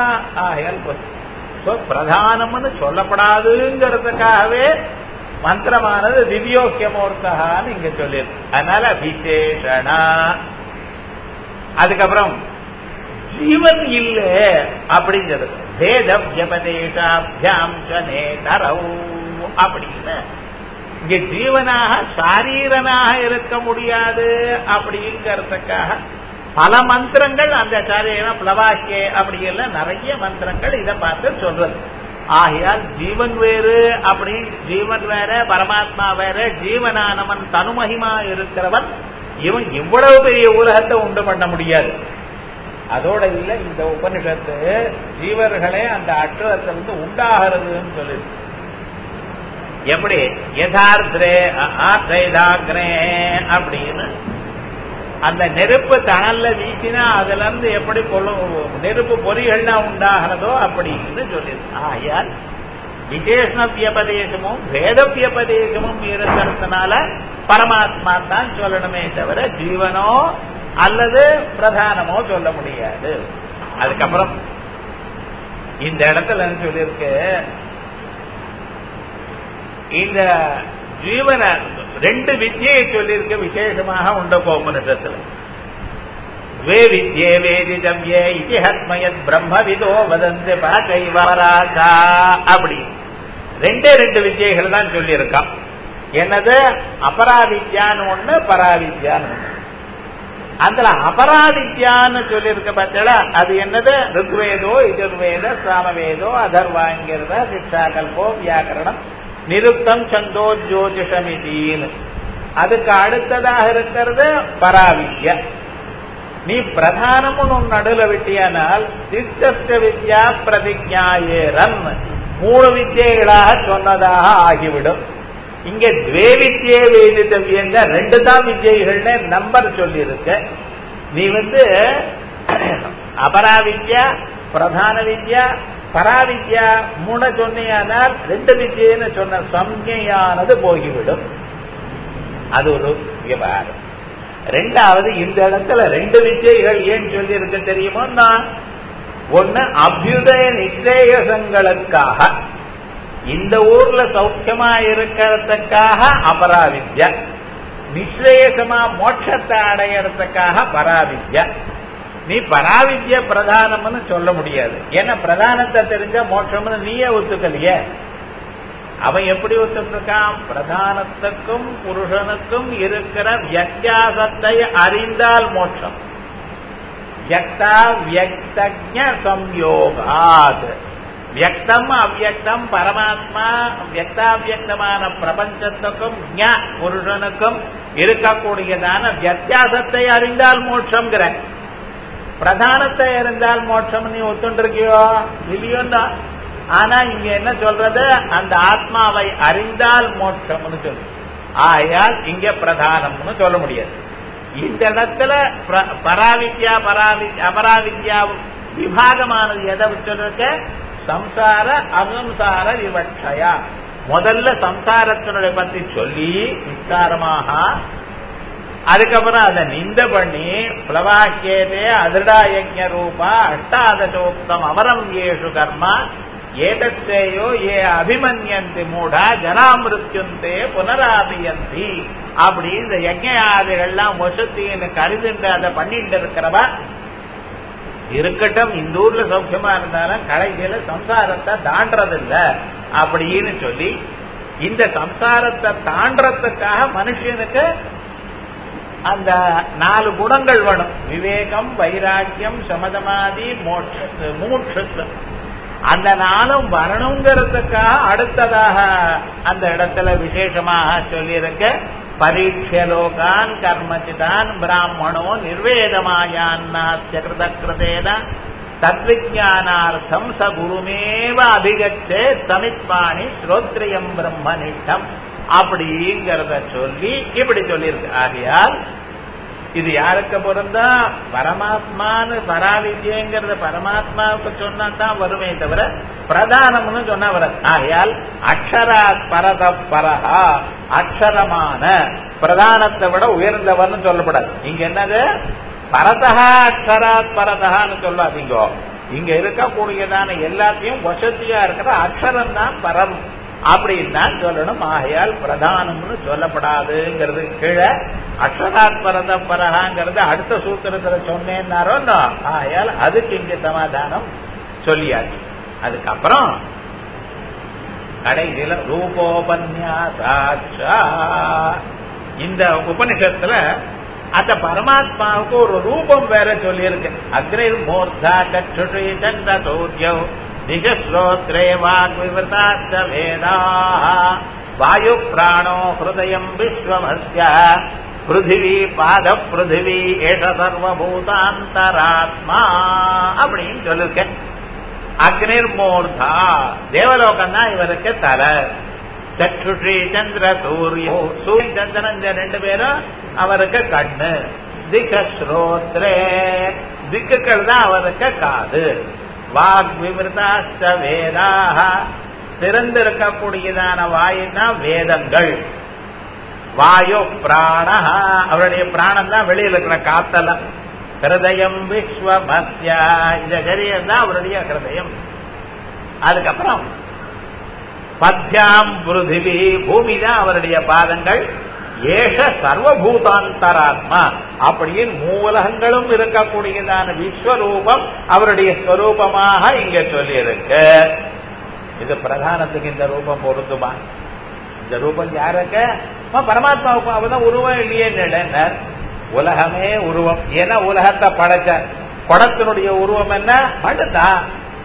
பிரதானம்னு சொல்லப்படாதுங்கிறதுக்காகவே மந்திரமானது திவ்யோக்கியமூர்த்தகான்னு இங்க சொல்லியிருக்கு. அதனால விசேஷணா. அதுக்கப்புறம் ஜீவன் இல்ல அப்படிங்கிறது பேத வியபதேசாபியாம் நேதரவு அப்படின்னு. இங்க ஜீவனாக சாரீரனாக இருக்க முடியாது அப்படிங்கிறதுக்காக பல மந்திரங்கள் அந்த சாரீரம் பிளவாக்கே அப்படி எல்லாம் நிறைய மந்திரங்கள் இதை பார்த்து சொல்றது. ஆகையால் ஜீவன் வேறு அப்படி ஜீவன் வேற பரமாத்மா வேற. ஜீவனானவன் தனுமகிமா இருக்கிறவன். இவன் இவ்வளவு பெரிய உலகத்தை உண்டு பண்ண முடியாது. அதோட இல்ல இந்த உபனிஷத்து ஜீவர்களே அந்த அக்ஷரத்திலிருந்து உண்டாகிறதுன்னு சொல்லுது. எப்படி? யதார்த்தே ஆத்ரைதாக்ரே அப்படின்னு அந்த நெருப்பு தணல்ல வீசினா அதுல இருந்து எப்படி நெருப்பு பொறிகள்னா உண்டாகிறதோ அப்படின்னு சொல்லியிருக்கு. ஆகையால் விசேஷ வியபதேசமும் வேத வியபதேசமும் இருக்கிறதுனால பரமாத்மா தான் சொல்லணுமே தவிர ஜீவனோ அல்லது பிரதானமோ சொல்ல முடியாது. அதுக்கப்புறம் இந்த இடத்துல சொல்லியிருக்கு, இந்த ஜீவன ரெண்டு வித்தியை சொல்லியிருக்க விசேஷமாக உண்ட கோபனிஷத்துல. வே வித்யே வேதிதவ்யே இதிஹத்மயத் பிரம்மவிதோ வதந்தி பாகைவராசா. அப்படி ரெண்டு வித்தியைகள் தான் சொல்லியிருக்கான். என்னது? அபராவித்யான்னு ஒண்ணு, பராவித்யான்னு ஒண்ணு. அதுல அபராவித்யான்னு சொல்லியிருக்க பார்த்தா அது என்னது? ருக்வேதோ யஜுர்வேத சாமவேதோ அதர்வாங்கிறத சிக்ஷா கல்போ வியாக்கரணம் நிருக்தம் சந்தோ ஜோதிஷமிதின்னு. அதுக்கு அடுத்ததாக இருக்கிறது பராவித்யா. நீ பிரதானமும் உன் நடுல விட்டியானால் சித்த வித்யா பிரதிஜாயேரன் 3 வித்தியைகளாக சொன்னதாக ஆகிவிடும். இங்க துவே வித்தியே வேதித்தவியங்க 2 தான் வித்தியைகள்னு நம்பர் சொல்லி இருக்க. நீ அபராவித்யா பிரதான வித்யா பராவித்யா 3 சொன்னியானால் 2 வித்தியன்னு சொன்ன சம்ஞையானது போகிவிடும். அது ஒரு விவகாரம். ரெண்டாவது, இந்த இடத்துல 2 வித்தியைகள் ஏன் சொல்லி இருக்க தெரியுமோ? ஒன்னு அபியுதய நிச்சயங்களுக்காக, இந்த ஊர்ல சௌக்கியமா இருக்கிறதுக்காக அபராவித்யா, நிச்சயமா மோட்சத்தை அடையறதுக்காக பராவித்யா. நீ பராவித்யா பிரதானம்னு சொல்ல முடியாது. ஏன்னா பிரதானத்தை தெரிஞ்ச மோட்சம்னு நீயே ஒத்துக்கலையே. அவன் எப்படி ஒத்துருக்கான்? பிரதானத்துக்கும் புருஷனுக்கும் இருக்கிற வித்தியாசத்தை அறிந்தால் மோட்சம். வியக்தா வியக்தஜ்ஞ சம்யோகாத். வியக்தம் அவ்யக்தம் பரமாத்மா வியக்தாவியக்தமான பிரபஞ்சத்துக்கும் புருஷனுக்கும் இருக்கக்கூடியதான வித்தியாசத்தை அறிந்தால் மோட்சம்ங்கிற. பிரதானத்தை அறிந்தால் மோட்சம் நீ ஒத்துண்டிருக்கியோ இல்லையோண்டா? ஆனா இங்க என்ன சொல்றது? அந்த ஆத்மாவை அறிந்தால் மோட்சம்னு சொல்லு. ஆயால் இங்க பிரதானம்னு சொல்ல முடியாது. இந்த இடத்துல பராவித்யா அபராவித்யா விபாகமானது எதை சொல்லிருக்க? சம்சார அசம்சார விவட்சயா. முதல்ல சம்சாரத்தினுடைய பத்தி சொல்லி விஸ்தாரமாக, அதுக்கப்புறம் அதை நிந்த பண்ணி பிளவாக்கியதே அதிருடாயஜ்ஞ ரூபா அஷ்டாதசோக்தம் அமரம் ஏஷு கர்மா ஏதத்தேயோ ஏ அபிமன்யந்தி மூடா ஜனாமிருத்யுந்தே புனராபியந்தி. அப்படி இந்த யஜ்ஞாதிகள்லாம் வசத்தின்னு கருதுண்டு அதை பண்ணிட்டு இருக்கிறவா இருக்கட்டும். இந்த ஊர்ல சௌக்கியமா இருந்தாலும் கடைசியில சம்சாரத்தை தாண்டறதில்ல அப்படின்னு சொல்லி, இந்த சம்சாரத்தை தாண்டறதுக்காக மனுஷனுக்கு அந்த 4 குணங்கள் வேணும். விவேகம், வைராக்கியம், சமதமாதி, மூட்சத்து. அந்த 4ம் வரணுங்கிறதுக்காக அடுத்ததாக அந்த இடத்துல விசேஷமாக சொல்லியிருக்க பரீட்சலோகான் கர்மச்சிதான் பிராமணோ நிர்வேதமாயான்னாஸ்ய கிருதகிருதேன தத்விஜானார்த்தம் ச குருமேவ அபிகச்சே சமித்வாணி ஸ்ரோத்ரியம் பிரம்மனிஷ்டம் அப்படிங்கிறத சொல்லி இப்படி சொல்லியிருக்கு. ஆகையால் இது யாருக்கு பொருந்தா? பரமாத்மான்னு பராவித்யங்கிறத பரமாத்மாவுக்கு சொன்னா தான் வருமே தவிர பிரதானம்னு சொன்னா வராது. ஆகையால் அக்ஷராத் பரத பரஹா, அக்ஷரமான பிரதானத்தை விட உயர்ந்தவர்னு சொல்லப்படாது. இங்க என்னது? பரதஹா அக்ஷராத் பரதஹான்னு சொல்லாதீங்க. இங்க இருக்கக்கூடியதான எல்லாத்தையும் வசதியா இருக்கிற அக்ஷரம் தான் பரம் அப்படின்னு தான் சொல்லணும். ஆகையால் பிரதானம்னு சொல்லப்படாதுங்கிறது கீழே அக்ஷராத் பரத பரஹாங்கிறது அடுத்த சூத்திரத்துல சொன்னேன்னாரோ. ஆகையால் அதுக்கு இங்க சமாதானம் சொல்லியாச்சு. அதுக்கப்புறம் கடைசியில ரூபோபன்யாசாட்சா, இந்த உபனிஷத்துல அந்த பரமாத்மாவுக்கு ஒரு ரூபம் வேற சொல்லியிருக்கு. அக்னிர் மூர்த்தா சக்ஷுஷி சந்திர சூர்யோ நிஜஸ்ரோத்ரே வாக்விவதாச்ச வேதாः வாயு பிராணோ ஹிருதயம் விஸ்வமஸ்ய பிருத்திவி பாத பிருத்திவி ஏஷ சர்வபூதாந்தராத்மா அப்படின்னு சொல்லிருக்க. அக்னிர் மூர்த்தா தேவலோகம் தான் இவருக்கு தலை. சக்ஷுஷி சந்திர சூரியோ, சூரிய சந்திரன் இந்த 2 பேரும் அவருக்கு கண்ணு. திக்ஸ்ரோத்ரே திக்குகள் தான் அவருக்கு காது. வாக் விவருதாச்ச வேதாக திறந்திருக்கக்கூடியதான வாயுனா வேதங்கள். வாயு பிராண அவருடைய பிராணம் தான் வெளியில் இருக்கிற காத்தலம். ஹிருதயம் விஸ்வமஸ்ய இந்த சரீரம் தான் அவருடைய ஹிருதயம். அதுக்கப்புறம் பத்யாம் பிருத்திவி, பூமிதான் அவருடைய பாதங்கள். ஏஷ சர்வபூதாந்தராத்மா, அப்படின்னு மூலகங்களும் இருக்கக்கூடியதான விஸ்வரூபம் அவருடைய ஸ்வரூபமாக இங்க சொல்லி இருக்கு. இது பிரதானத்துக்கு இந்த ரூபம் பொருந்துமா? இந்த ரூபம் யாருக்கு? பரமாத்மாவுக்கு. அவதான் உருவம் இல்லையே நிலைனர். உலகமே உருவம். ஏன்னா உலகத்தை படைச்ச குடத்தினுடைய உருவம் என்ன? மண்ணுதான்.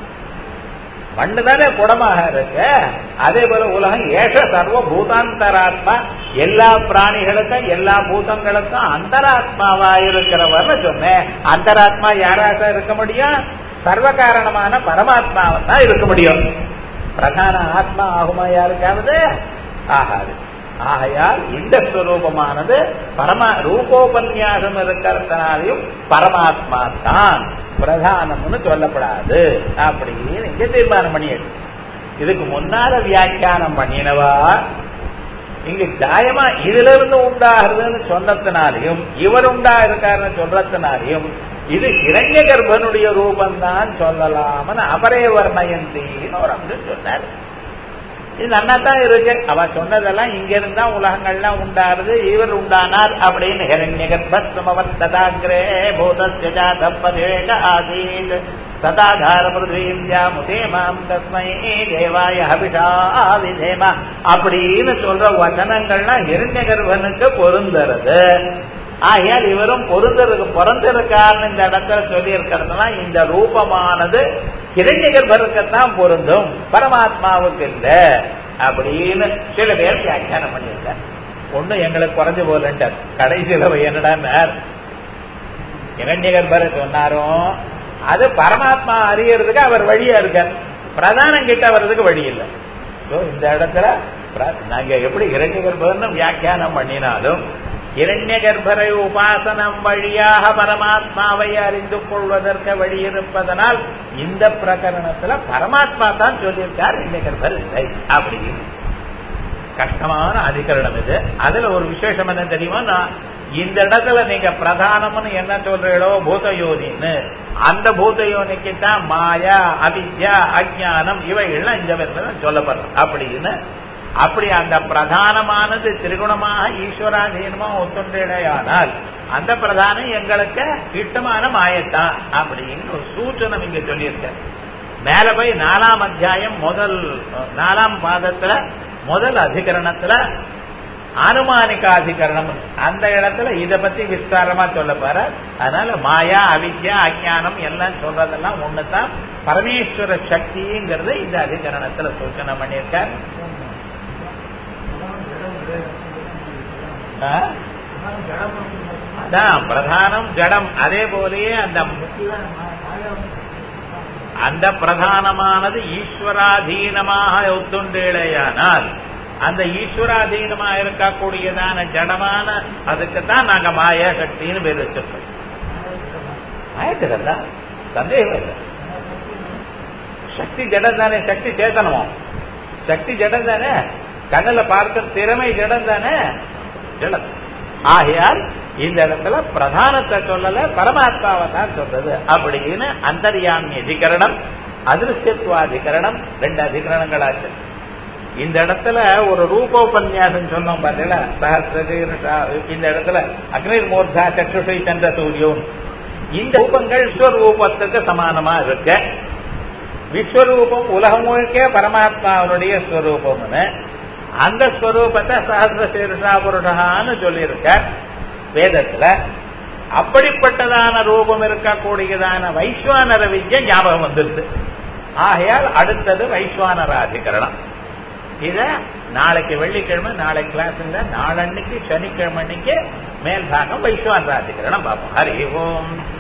மண்ணுதானே குடமாக இருக்கு. அதே போல உலகம் ஏஷ சர்வ பூதாந்தராத்மா, எல்லா பிராணிகளுக்கும் எல்லா பூதங்களுக்கும் அந்தராத்மாவா இருக்கிறவர்னு சொன்னேன். அந்தராத்மா யாராக இருக்க முடியும்? சர்வ காரணமான பரமாத்மாவை தான் இருக்க முடியும். பிரதான ஆத்மா ஆகுமா யாருக்காவது? ஆகாது. ஆகையால் இந்த ஸ்வரூபமானது ரூபோபன்யாசம் இருக்கிறதுனாலையும் பரமாத்மா தான் பிரதானம்னு சொல்லப்படாது அப்படின்னு இங்க தீர்மானம் பண்ணியது. இதுக்கு முன்னால வியாக்கியானம் பண்ணினவா இங்க நியாயமா இதுல இருந்து உண்டாகிறதுன்னு சொன்னதுனாலையும் இவர் உண்டா இருக்காருன்னு சொல்றதுனாலையும் இது இரண்ய கர்ப்பனுடைய ரூபந்தான் சொல்லலாம்னு அபரே வர்ணயந்தின்னு ஒரு அம்சம் சொன்னார். இது நல்லா தான் இருக்கு. அவ சொன்னதெல்லாம் இங்க இருந்தா உலகங்கள்லாம் உண்டாருது, இவர் உண்டானார் அப்படின்னு. ஹிரண்ய கர்ப்பஸ்மவர்த்ததாகிரே பூதஸ்யஜாதப்பதேக ஆசீத் சதாதார பிருத்வீம்யா முதேமாம் தஸ்மை தேவாய அபிஷா விதேமா அப்படின்னு சொல்ற வசனங்கள்லாம் ஹிரண்ய கர்ப்பனுக்கு பொருந்தறது. ஆகையால் இவரும் பிறந்திருக்காருன்னு இந்த இடத்துல சொல்லி இருக்கிறதுனா இந்த ரூபமானது ஹிரண்ய கர்ப்பருக்குத்தான் பொருந்தும், பரமாத்மாவுக்கு இல்ல அப்படின்னு சில பேர் வியாக்கியானம் பண்ணியிருக்கார். ஒண்ணு எங்களுக்கு குறைஞ்சு போலன்ட்டார். கடைசியில என்னடா ஹிரண்ய கர்ப்பரை சொன்னாரும் அது பரமாத்மா அறியறதுக்கு அவர் வழியா இருக்கார், பிரதானம் கிட்ட வர்றதுக்கு வழி இல்லை. இந்த இடத்துல நாங்க எப்படி ஹிரண்ய கர்ப்பர்னு வியாக்கியானம் பண்ணினாலும் ஹிரண்ய கர்ப்பரை உபாசனம் வழியாக பரமாத்மாவை அறிந்து கொள்வதற்கு வழி இருப்பதனால் இந்த பிரகரணத்துல பரமாத்மா தான் சொல்லியிருக்கார், ஹிரண்ய கர்ப்பர் இல்லை அப்படின்னு. கஷ்டமான அதிகரணம் இது. அதுல ஒரு விசேஷம் என்ன தெரியுமா? இந்த இடத்துல நீங்க பிரதானம்னு என்ன சொல்றீங்களோ பூதயோனின்னு, அந்த பூதயோனிக்கு தான் மாயா அவித்யா அஜ்ஞானம் இவைகள்லாம் இந்த விதத்துல சொல்லப்படுறது அப்படின்னு. அப்படி அந்த பிரதானமானது திரிகுணமாக ஈஸ்வராதீனமா ஒத்துண்டையானால் அந்த பிரதானம் எங்களுக்கு இஷ்டமான மாயத்தான் அப்படின்னு ஒரு சூச்சனம் இங்க சொல்லியிருக்க. மேல போய் 4ஆம் அத்தியாயம் 4ஆம் பாதத்துல முதல் அதிகரணத்துல அனுமானிகாதிகரணம் அந்த இடத்துல இத பத்தி விஸ்தாரமா சொல்ல போற. அதனால மாயா அவித்யா அஜ்ஞானம் எல்லாம் சொல்றதெல்லாம் ஒண்ணுதான், பரமேஸ்வர சக்திங்கிறது இந்த அதிகரணத்துல சூச்சனம் பண்ணியிருக்கார். அதான் பிரதானம் ஜடம். அதே போலயே அந்த பிரதானமானது ஈஸ்வராதீனமாக ஒத்துண்டேயானால் அந்த ஈஸ்வராதீனமா இருக்கக்கூடியதான ஜடமான அதுக்குத்தான் நாங்க மாயா சக்தின்னு பேர் வச்சிருக்கோம். ஆயிட்டுதான் சந்தேகம் இல்லை. சக்தி ஜடம் தானே, சக்தி சேத்தனமோ, சக்தி ஜடம் தானே, கண்ணுல பார்க்கிற திறமை ஜடம் தானே, ஜடம். ஆகையால் இந்த இடத்துல பிரதானத்தை சொல்லல, பரமாத்மாவை தான் சொல்றது அப்படின்னு அந்தர்யாமி அதிகரணம் அதிருஷ்யத்துவாதிகரணம் 2 அதிகரணங்களாச்சு. இந்த இடத்துல ஒரு ரூபோபன்யாசம் சொன்னோம் பார்த்தீங்களா, சஹஸ்ரதீர்ஷா. இந்த இடத்துல அக்னிர் மூர்தா சக்ஷுஷை சந்திர சூரியோன், இந்த ரூபங்கள் விஸ்வரூபத்துக்கு சமானமா இருக்க. விஸ்வரூபம் உலகம் முழுக்க பரமாத்மாவுடைய ஸ்வரூபம்னு, அந்த ஸ்வரூபத்தை சஹஸ்ரசீர்ஷா புருஷான்னு சொல்லியிருக்க வேதத்துல. அப்படிப்பட்டதான ரூபம் இருக்கக்கூடியதான வைஸ்வானர வித்யை ஞாபகம் வந்துருது. ஆகையால் அடுத்தது வைஸ்வானராதிகரணம். இத நாளைக்கு வெள்ளிக்கிழமை, நாளை கிளாஸ் இல்ல, நாளன்னைக்கு சனிக்கிழமை அன்னைக்கு மேல்பாகம் வைஸ்வானராதிகரணம் பார்ப்போம். ஹரி ஓம்.